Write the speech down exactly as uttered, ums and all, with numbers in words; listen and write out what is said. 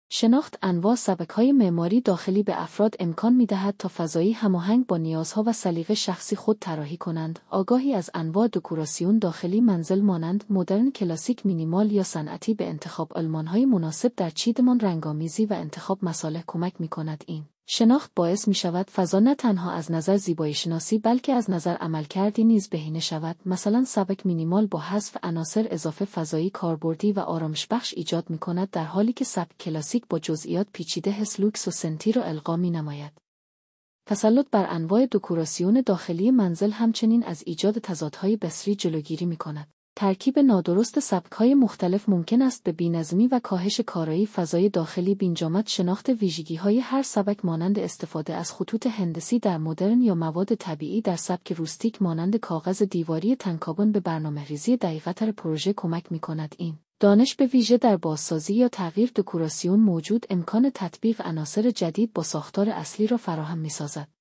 شناخت انواع سبک‌های معماری داخلی به افراد امکان می‌دهد تا فضایی هماهنگ با نیازها و سلیقه شخصی خود طراحی کنند. آگاهی از انواع دکوراسیون داخلی منزل مانند مدرن، کلاسیک، مینیمال یا صنعتی به انتخاب آلمان‌های مناسب در چیدمان، رنگامیزی و انتخاب مصالح کمک می‌کند. این شناخت باعث می‌شود فضا نه تنها از نظر زیبایی‌شناسی بلکه از نظر عملکردی نیز بهینه شود. مثلا سبک مینیمال با حذف عناصر اضافه فضایی کاربردی و آرامش‌بخش ایجاد می‌کند، در حالی که سبک کلاسیک با جزئیات پیچیده حس لوکس و سنتی را القا می‌نماید. تسلط بر انواع دکوراسیون داخلی منزل همچنین از ایجاد تضادهای بصری جلوگیری می‌کند. ترکیب نادرست سبک‌های مختلف ممکن است به بی‌نظمی و کاهش کارایی فضای داخلی بینجامد. شناخت ویژگی‌های هر سبک مانند استفاده از خطوط هندسی در مدرن یا مواد طبیعی در سبک روستیک مانند کاغذ دیواری تنگ‌کابن به برنامه‌ریزی دقیق‌تر پروژه کمک می‌کند. این دانش به ویژه در بازسازی یا تغییر دکوراسیون موجود امکان تطبیق عناصر جدید با ساختار اصلی را فراهم می‌سازد.